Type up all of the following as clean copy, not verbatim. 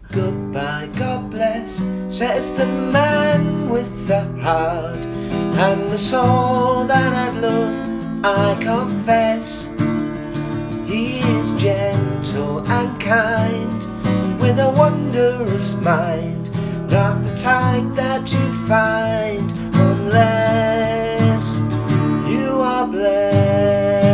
Goodbye, God bless, says the man with the heart and the soul that I'd love, I confess. He is gentle and kind, with a wondrous mind, not the type that you find unless you are blessed.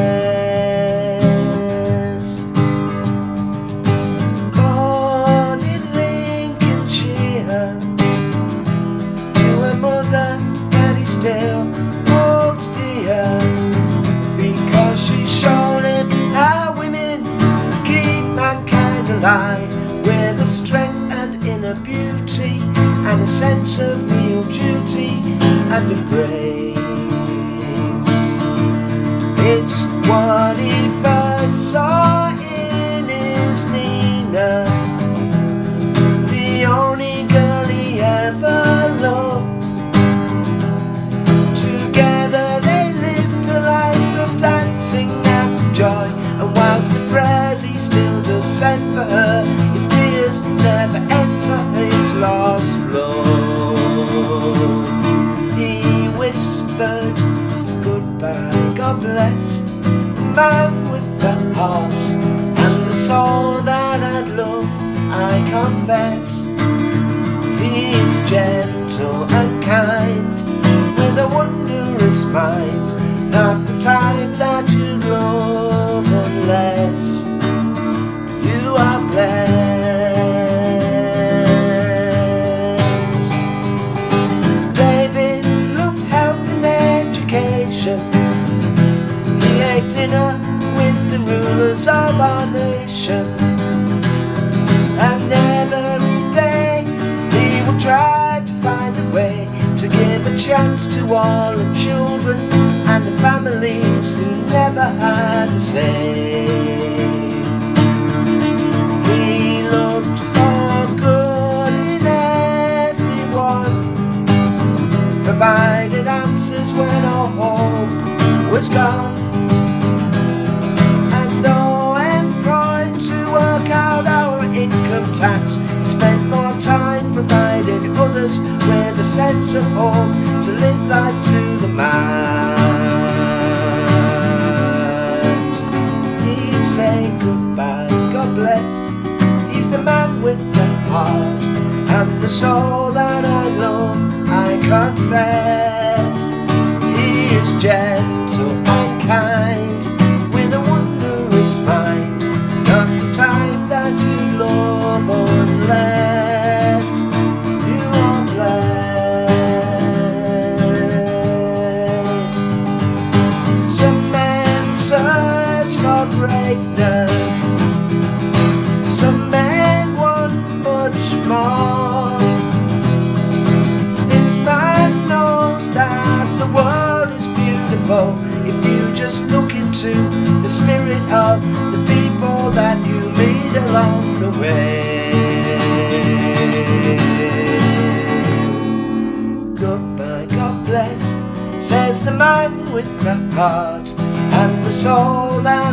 Born in Lincolnshire, to a mother that he still holds dear, because she's shown him how women keep mankind alive, with a strength and inner beauty, and a sense of real duty and of grace. It's what he first saw in his Nina, the only girl he ever loved. Together they lived a life of dancing and of joy, and whilst the prayers he still does send for her, his tears never end for his lost love. He whispered, goodbye, God bless, the man with the heart and the soul that I'd love, I confess. He is gentle and kind, with a wondrous mind, not the type that you'd love unless you are blessed. David loved health and education. He ate dinner with the rulers of our nation, and every day he would try to find a way to give a chance to all the children and the families who never had a say. He looked for good in everyone, provided answers when all hope was gone. And though employed to work out our income tax, he spent more time providing others with a sense of hope to live life to the max. He'd say goodbye, God bless, he's the man with the heart and the soul that I love, I confess. He is gentle and kind, with a wondrous mind, not the type that you love unless you are blessed. Some men search for greatness, some men want much more. This man knows that the world is beautiful if you just look into the spirit of the people that you meet along the way. Goodbye, God bless, says the man with the heart and the soul that